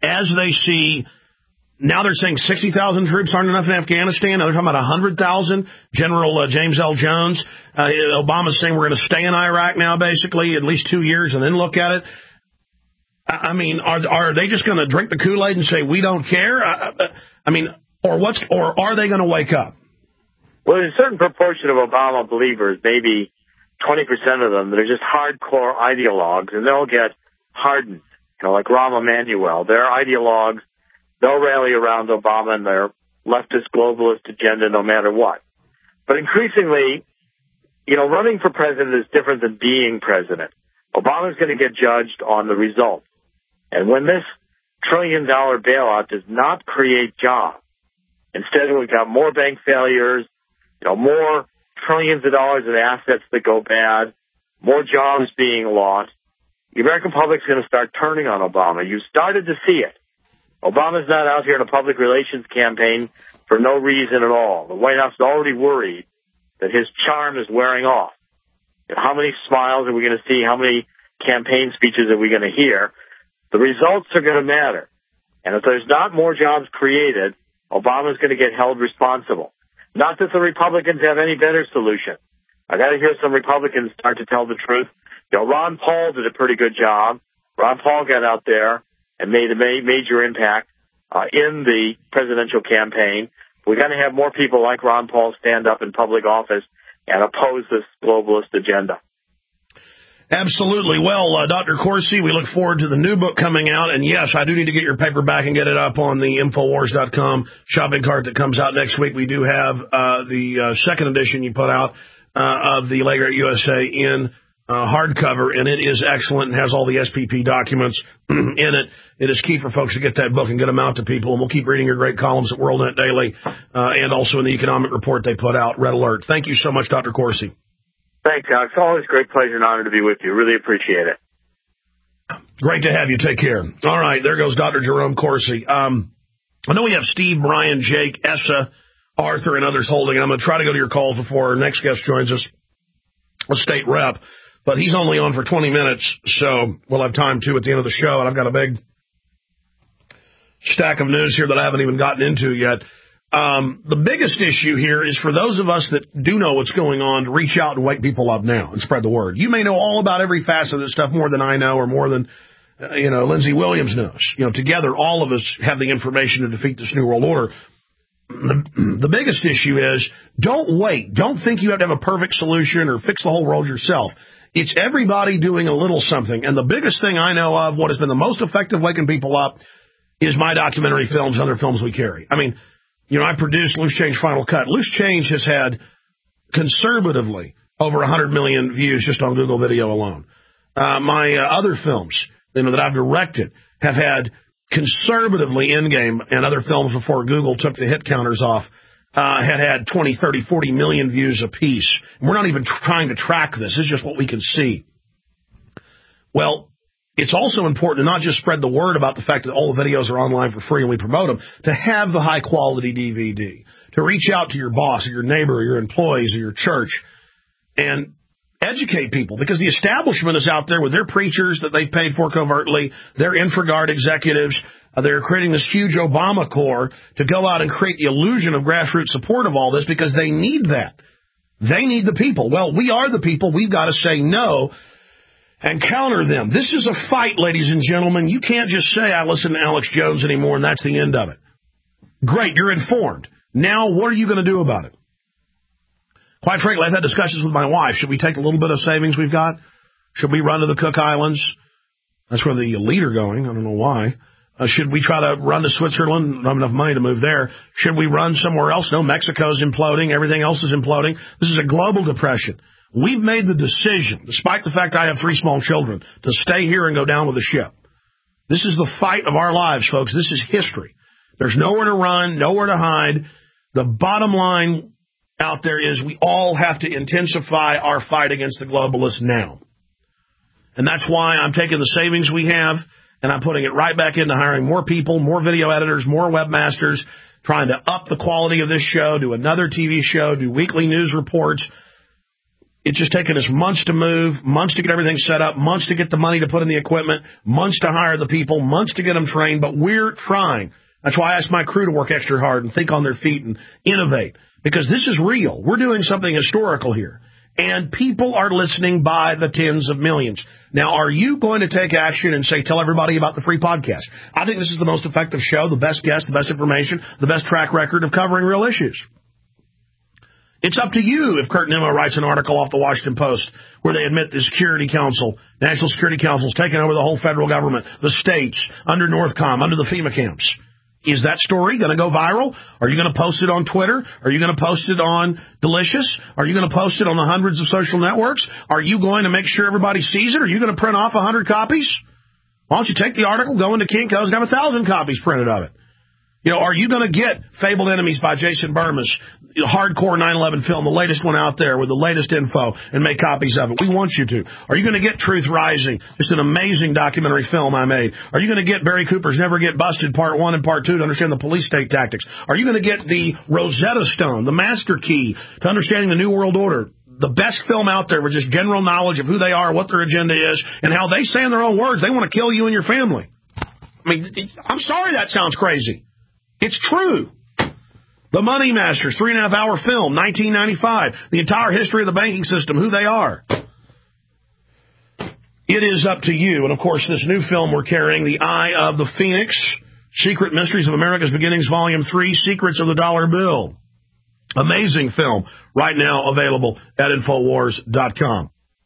as they see, now they're saying 60,000 troops aren't enough in Afghanistan. Now they're talking about 100,000. General James L. Jones, Obama's saying we're going to stay in Iraq now, basically, at least 2 years, and then look at it. I mean, are they just going to drink the Kool-Aid and say we don't care? I mean, or are they going to wake up? Well, there's a certain proportion of Obama believers, maybe 20% of them, that are just hardcore ideologues, and they'll get hardened, like Rahm Emanuel. They're ideologues. They'll rally around Obama and their leftist globalist agenda no matter what. But increasingly, running for president is different than being president. Obama's going to get judged on the results. And when this trillion-dollar bailout does not create jobs, instead we've got more bank failures, more trillions of dollars in assets that go bad, more jobs being lost, the American public's going to start turning on Obama. You've started to see it. Obama's not out here in a public relations campaign for no reason at all. The White House is already worried that his charm is wearing off. How many smiles are we going to see? How many campaign speeches are we going to hear? The results are going to matter. And if there's not more jobs created, Obama's going to get held responsible. Not that the Republicans have any better solution. I got to hear some Republicans start to tell the truth. Ron Paul did a pretty good job. Ron Paul got out there and made a major impact in the presidential campaign. We're going to have more people like Ron Paul stand up in public office and oppose this globalist agenda. Absolutely. Well, Dr. Corsi, we look forward to the new book coming out. And, yes, I do need to get your paperback and get it up on the Infowars.com shopping cart that comes out next week. We do have the second edition you put out of the Late Great USA in hardcover, and it is excellent and has all the SPP documents in it. It is key for folks to get that book and get them out to people. And we'll keep reading your great columns at WorldNet Daily and also in the economic report they put out, Red Alert. Thank you so much, Dr. Corsi. Thanks, Alex. Always a great pleasure and honor to be with you. Really appreciate it. Great to have you. Take care. All right, there goes Dr. Jerome Corsi. I know we have Steve, Brian, Jake, Essa, Arthur, and others holding. I'm going to try to go to your calls before our next guest joins us, a state rep. But he's only on for 20 minutes, so we'll have time, too, at the end of the show. And I've got a big stack of news here that I haven't even gotten into yet. The biggest issue here is for those of us that do know what's going on to reach out and wake people up now and spread the word. You may know all about every facet of this stuff more than I know or more than, Lindsey Williams knows. Together, all of us have the information to defeat this New World Order. The biggest issue is don't wait. Don't think you have to have a perfect solution or fix the whole world yourself. It's everybody doing a little something. And the biggest thing I know of, what has been the most effective waking people up, is my documentary films and other films we carry. I mean, I produced Loose Change Final Cut. Loose Change has had conservatively over 100 million views just on Google Video alone. My other films that I've directed have had conservatively Endgame and other films before Google took the hit counters off had 20, 30, 40 million views apiece. We're not even trying to track this. This is just what we can see. Well, it's also important to not just spread the word about the fact that all the videos are online for free and we promote them, to have the high-quality DVD, to reach out to your boss or your neighbor or your employees or your church and educate people, because the establishment is out there with their preachers that they've paid for covertly, their InfraGard executives. They're creating this huge Obama Corps to go out and create the illusion of grassroots support of all this because they need that. They need the people. Well, we are the people. We've got to say no and counter them. This is a fight, ladies and gentlemen. You can't just say, I listen to Alex Jones anymore, and that's the end of it. Great, you're informed. Now, what are you going to do about it? Quite frankly, I've had discussions with my wife. Should we take a little bit of savings we've got? Should we run to the Cook Islands? That's where the elite are going. I don't know why. Should we try to run to Switzerland? Don't have enough money to move there. Should we run somewhere else? No, Mexico's imploding. Everything else is imploding. This is a global depression. We've made the decision, despite the fact I have 3 small children, to stay here and go down with the ship. This is the fight of our lives, folks. This is history. There's nowhere to run, nowhere to hide. The bottom line out there is we all have to intensify our fight against the globalists now. And that's why I'm taking the savings we have and I'm putting it right back into hiring more people, more video editors, more webmasters, trying to up the quality of this show, do another TV show, do weekly news reports. It's just taken us months to move, months to get everything set up, months to get the money to put in the equipment, months to hire the people, months to get them trained, but we're trying. That's why I ask my crew to work extra hard and think on their feet and innovate, because this is real. We're doing something historical here, and people are listening by the tens of millions. Now, are you going to take action and say, tell everybody about the free podcast? I think this is the most effective show, the best guests, the best information, the best track record of covering real issues. It's up to you if Kurt Nimmo writes an article off the Washington Post where they admit the Security Council, National Security Council, is taking over the whole federal government, the states, under NORTHCOM, under the FEMA camps. Is that story going to go viral? Are you going to post it on Twitter? Are you going to post it on Delicious? Are you going to post it on the hundreds of social networks? Are you going to make sure everybody sees it? Are you going to print off 100 copies? Why don't you take the article, go into Kinko's, and have 1,000 copies printed of it? You know, are you going to get Fabled Enemies by Jason Burmas, hardcore 9/11 film, the latest one out there with the latest info, and make copies of it? We want you to. Are you going to get Truth Rising, just an amazing documentary film I made? Are you going to get Barry Cooper's Never Get Busted Part 1 and Part 2 to understand the police state tactics? Are you going to get the Rosetta Stone, the master key to understanding the New World Order? The best film out there with just general knowledge of who they are, what their agenda is, and how they say in their own words they want to kill you and your family. I mean, I'm sorry that sounds crazy. It's true. The Money Masters, 3.5-hour film, 1995. The entire history of the banking system, who they are. It is up to you. And, of course, this new film we're carrying, The Eye of the Phoenix, Secret Mysteries of America's Beginnings, Volume 3, Secrets of the Dollar Bill. Amazing film, right now available at Infowars.com.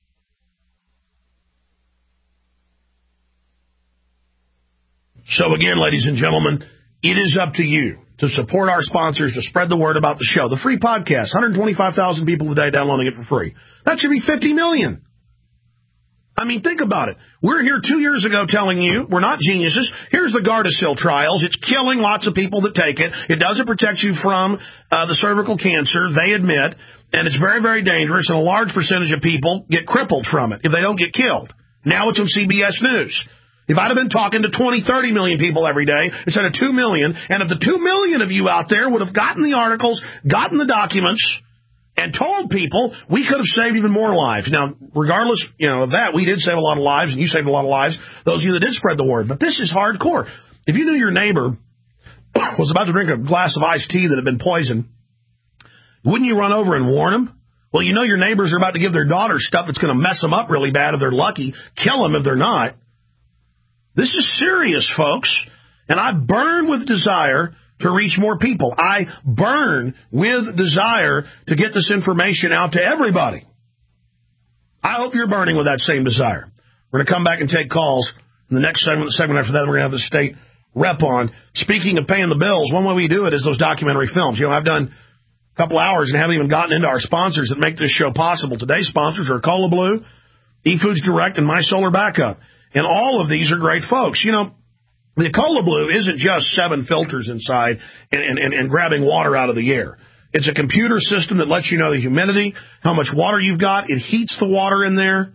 So, again, ladies and gentlemen, it is up to you to support our sponsors, to spread the word about the show. The free podcast, 125,000 people a day downloading it for free. That should be 50 million. I mean, think about it. We're here 2 years ago telling you we're not geniuses. Here's the Gardasil trials. It's killing lots of people that take it. It doesn't protect you from the cervical cancer, they admit, and it's very, very dangerous, and a large percentage of people get crippled from it if they don't get killed. Now it's on CBS News. If I'd have been talking to 20, 30 million people every day instead of 2 million, and if the 2 million of you out there would have gotten the articles, gotten the documents, and told people, we could have saved even more lives. Now, regardless, of that, we did save a lot of lives, and you saved a lot of lives, those of you that did spread the word. But this is hardcore. If you knew your neighbor was about to drink a glass of iced tea that had been poisoned, wouldn't you run over and warn him? Well, you know your neighbors are about to give their daughter stuff that's going to mess them up really bad if they're lucky, kill them if they're not. This is serious, folks, and I burn with desire to reach more people. I burn with desire to get this information out to everybody. I hope you're burning with that same desire. We're going to come back and take calls. In the next segment, after that, we're going to have the state rep on. Speaking of paying the bills, one way we do it is those documentary films. I've done a couple hours and haven't even gotten into our sponsors that make this show possible. Today's sponsors are Cola Blue, eFoods Direct, and My Solar Backup. And all of these are great folks. The Cola Blue isn't just 7 filters inside and grabbing water out of the air. It's a computer system that lets you know the humidity, how much water you've got. It heats the water in there.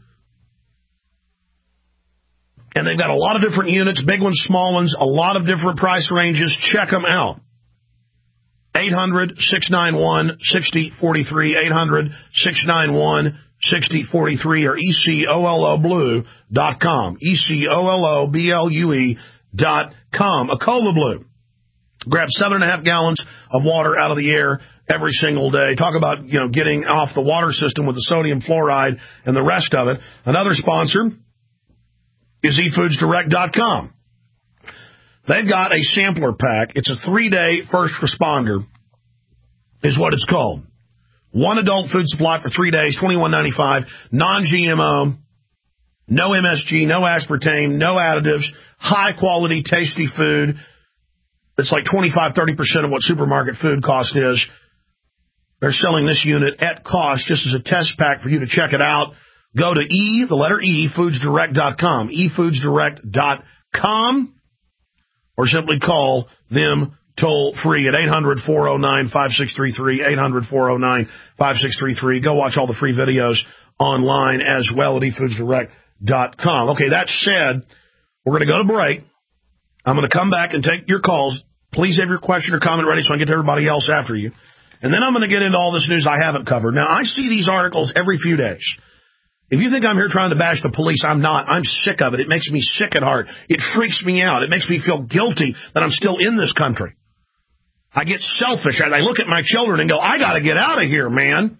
And they've got a lot of different units, big ones, small ones, a lot of different price ranges. Check them out. 800-691-6043, 800-691-6043, or ECOLOblue.com, ECOLOBLUE.com. A Cola Blue. Grab 7.5 gallons of water out of the air every single day. Talk about, getting off the water system with the sodium fluoride and the rest of it. Another sponsor is eFoodsDirect.com. They've got a sampler pack. It's a 3-day first responder, is what it's called. One adult food supply for 3 days, $21.95, non-GMO, no MSG, no aspartame, no additives, high-quality, tasty food. It's like 25-30% of what supermarket food cost is. They're selling this unit at cost just as a test pack for you to check it out. Go to the letter E, foodsdirect.com, efoodsdirect.com, or simply call them toll-free at 800-409-5633, 800-409-5633. Go watch all the free videos online as well at efoodsdirect.com. Okay, that said, we're going to go to break. I'm going to come back and take your calls. Please have your question or comment ready so I can get to everybody else after you. And then I'm going to get into all this news I haven't covered. Now, I see these articles every few days. If you think I'm here trying to bash the police, I'm not. I'm sick of it. It makes me sick at heart. It freaks me out. It makes me feel guilty that I'm still in this country. I get selfish. I look at my children and go, I got to get out of here, man.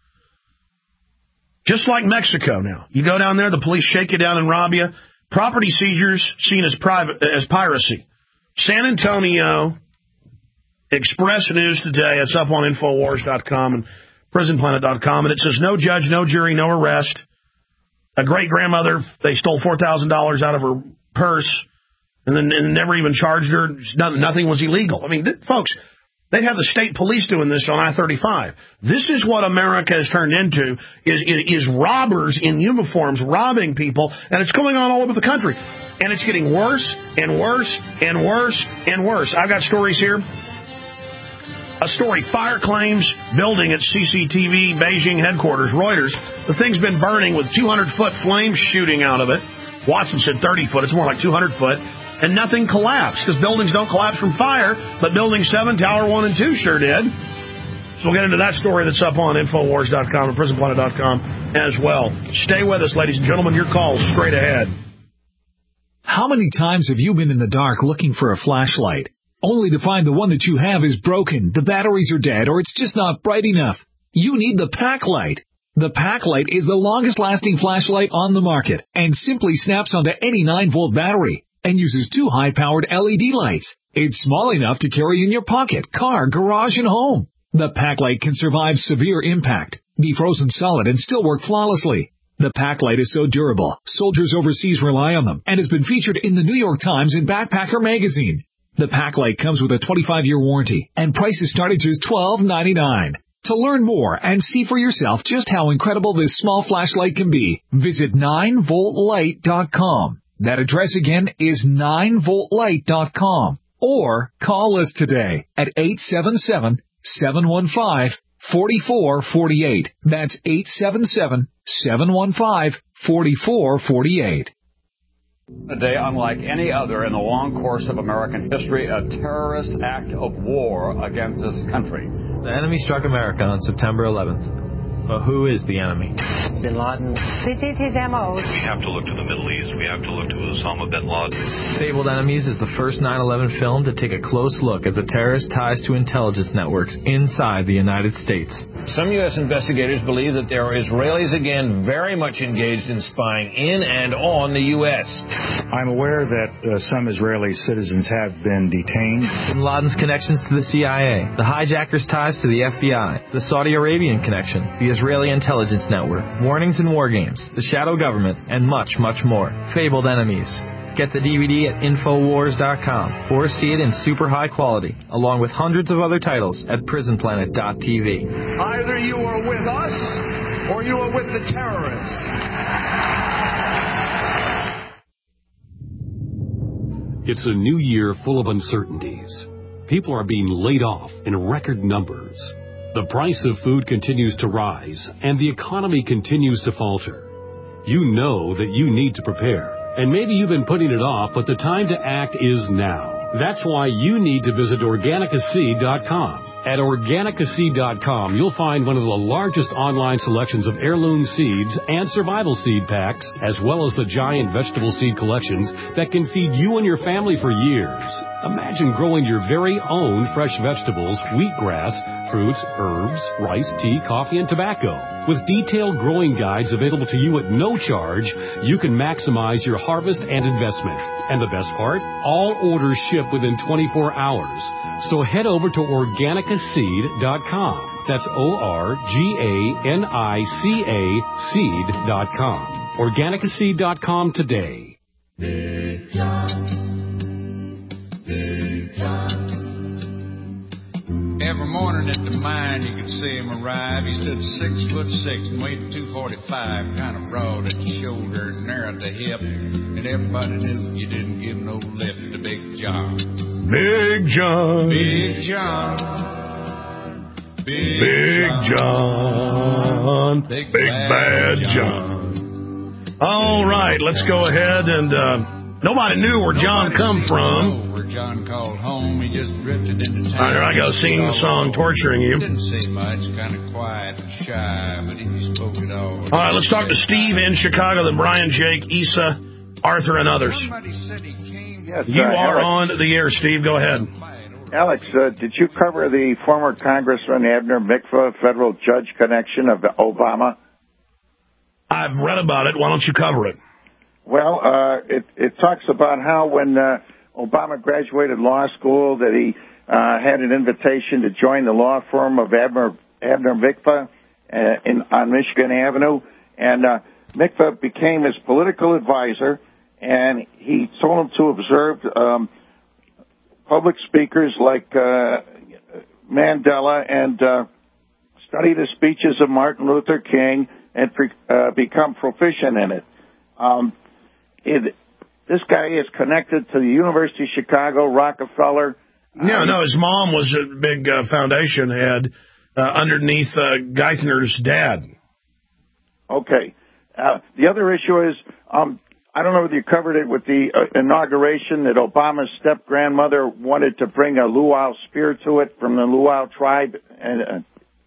Just like Mexico now. You go down there, the police shake you down and rob you. Property seizures seen as piracy. San Antonio, Express News today. It's up on Infowars.com and PrisonPlanet.com. And it says, no judge, no jury, no arrest. A great-grandmother, they stole $4,000 out of her purse and then never even charged her. Nothing was illegal. I mean, folks, they have the state police doing this on I-35. This is what America has turned into, is robbers in uniforms robbing people, and it's going on all over the country. And it's getting worse and worse and worse and worse. I've got stories here. A story, fire claims building at CCTV Beijing headquarters, Reuters. The thing's been burning with 200-foot flames shooting out of it. Watson said 30 foot. It's more like 200 foot. And nothing collapsed, because buildings don't collapse from fire, but Building 7, Tower 1 and 2 sure did. So we'll get into that story that's up on Infowars.com and PrisonPlanet.com as well. Stay with us, ladies and gentlemen. Your calls straight ahead. How many times have you been in the dark looking for a flashlight, only to find the one that you have is broken, the batteries are dead, or it's just not bright enough? You need the Packlight. The Packlight is the longest-lasting flashlight on the market and simply snaps onto any 9-volt battery and uses 2 high-powered LED lights. It's small enough to carry in your pocket, car, garage, and home. The Packlight can survive severe impact, be frozen solid, and still work flawlessly. The Packlight is so durable, soldiers overseas rely on them, and has been featured in the New York Times and Backpacker magazine. The Packlight comes with a 25-year warranty, and prices start at just $12.99. To learn more and see for yourself just how incredible this small flashlight can be, visit 9voltlight.com. That address again is 9voltlight.com. Or call us today at 877-715-4448. That's 877-715-4448. A day unlike any other in the long course of American history, a terrorist act of war against this country. The enemy struck America on September 11th. But who is the enemy? Bin Laden. This is his MO. We have to look to the Middle East. We have to look to Osama bin Laden. Fabled Enemies is the first 9/11 film to take a close look at the terrorist ties to intelligence networks inside the United States. Some U.S. investigators believe that there are Israelis again very much engaged in spying in and on the U.S. I'm aware that some Israeli citizens have been detained. Bin Laden's connections to the CIA, the hijackers' ties to the FBI, the Saudi Arabian connection, the Israeli intelligence network, warnings and war games, the shadow government, and much, much more. Fabled Enemies. Get the DVD at Infowars.com or see it in super high quality, along with hundreds of other titles at PrisonPlanet.tv. Either you are with us or you are with the terrorists. It's a new year full of uncertainties. People are being laid off in record numbers. The price of food continues to rise, and the economy continues to falter. You know that you need to prepare. And maybe you've been putting it off, but the time to act is now. That's why you need to visit Organicaseed.com. At Organicaseed.com, you'll find one of the largest online selections of heirloom seeds and survival seed packs, as well as the giant vegetable seed collections that can feed you and your family for years. Imagine growing your very own fresh vegetables, wheatgrass, fruits, herbs, rice, tea, coffee, and tobacco. With detailed growing guides available to you at no charge, you can maximize your harvest and investment. And the best part? All orders ship within 24 hours. So head over to Organicaseed.com. That's Organicaca seed.com. Organicaseed.com today. Big John. Big John. Every morning at the mine you could see him arrive. He stood 6'6" and weighed 245, kind of broad at the shoulder and narrow at the hip. And everybody knew you didn't give no lip to Big John. Big John. Big John. Big John. Big Bad John. All right, let's go ahead and nobody knew where John come from. John called home. He just drifted into town. All right, here I go, singing the song, torturing you. Didn't say much, kind of quiet and shy, but he spoke it all. All right, let's talk to Steve in Chicago, then Brian, Jake, Issa, Arthur, and others. Somebody said he came. Yes, You are Alex. on the air, Steve. Go ahead. Alex, did you cover the former Congressman Abner Mikva federal judge connection of Obama? I've read about it. Why don't you cover it? Well, it talks about how when Obama graduated law school that he had an invitation to join the law firm of Abner Mikva on Michigan Avenue, and Mikva became his political advisor, and he told him to observe public speakers like Mandela and study the speeches of Martin Luther King and become proficient in it. This guy is connected to the University of Chicago, Rockefeller. No, his mom was a big foundation head underneath Geithner's dad. Okay. The other issue is, I don't know whether you covered it with the inauguration that Obama's step-grandmother wanted to bring a luau spear to it from the luau tribe. And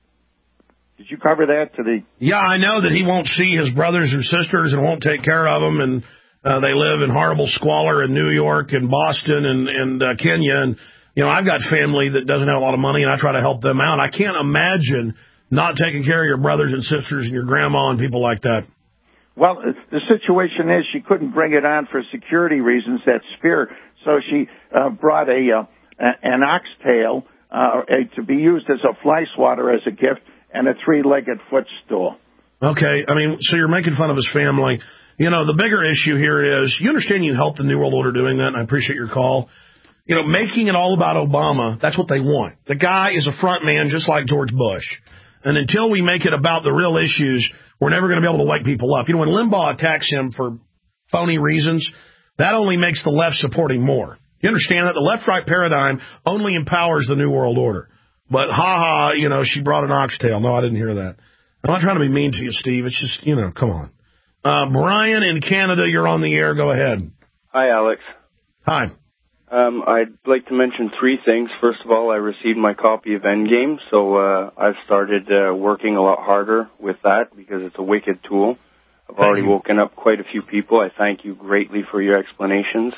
did you cover that to the... Yeah, I know that he won't see his brothers or sisters and won't take care of them, and they live in horrible squalor in New York and Boston and Kenya. And, I've got family that doesn't have a lot of money, and I try to help them out. I can't imagine not taking care of your brothers and sisters and your grandma and people like that. Well, the situation is she couldn't bring it on for security reasons, that spear, so she brought an oxtail to be used as a fly swatter as a gift and a three-legged footstool. Okay, so you're making fun of his family. The bigger issue here is, you understand you helped the New World Order doing that, and I appreciate your call. Making it all about Obama, that's what they want. The guy is a front man just like George Bush. And until we make it about the real issues, we're never going to be able to wake people up. When Limbaugh attacks him for phony reasons, that only makes the left support him more. You understand that? The left-right paradigm only empowers the New World Order. But, she brought an oxtail. No, I didn't hear that. I'm not trying to be mean to you, Steve. It's just, come on. Brian in Canada, you're on the air. Go ahead. Hi, Alex. Hi. I'd like to mention three things. First of all, I received my copy of Endgame, so I've started working a lot harder with that because it's a wicked tool. I've already woken up quite a few people. I thank you greatly for your explanations.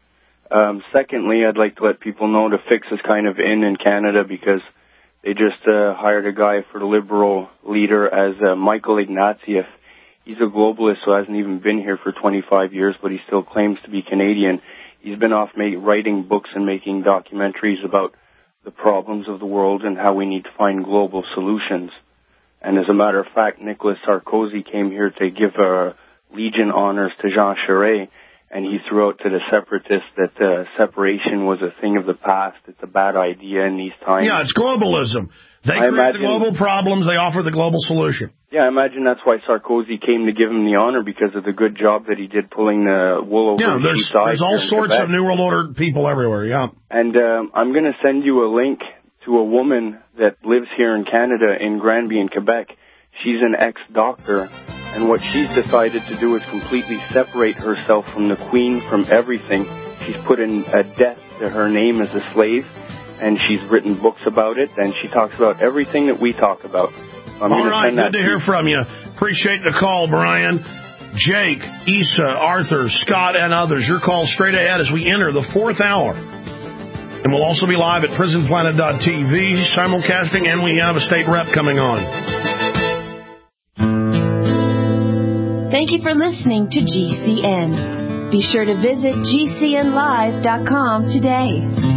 Secondly, I'd like to let people know the fix is kind of in Canada because they just hired a guy for the Liberal leader as Michael Ignatieff. He's a globalist who hasn't even been here for 25 years, but he still claims to be Canadian. He's been off writing books and making documentaries about the problems of the world and how we need to find global solutions. And as a matter of fact, Nicolas Sarkozy came here to give Legion honors to Jean Charest, and he threw out to the separatists that separation was a thing of the past. It's a bad idea in these times. Yeah, it's globalism. They create the global problems, they offer the global solution. Yeah, I imagine that's why Sarkozy came to give him the honor, because of the good job that he did pulling the wool over his sheep's eyes. There's all sorts of New World Order people everywhere, yeah. And I'm going to send you a link to a woman that lives here in Canada, in Granby in Quebec. She's an ex-doctor, and what she's decided to do is completely separate herself from the Queen, from everything. She's put in a death to her name as a slave, and she's written books about it, and she talks about everything that we talk about. All right, good to hear from you. Appreciate the call, Brian. Jake, Issa, Arthur, Scott, and others, your call straight ahead as we enter the fourth hour. And we'll also be live at prisonplanet.tv, simulcasting, and we have a state rep coming on. Thank you for listening to GCN. Be sure to visit GCNlive.com today.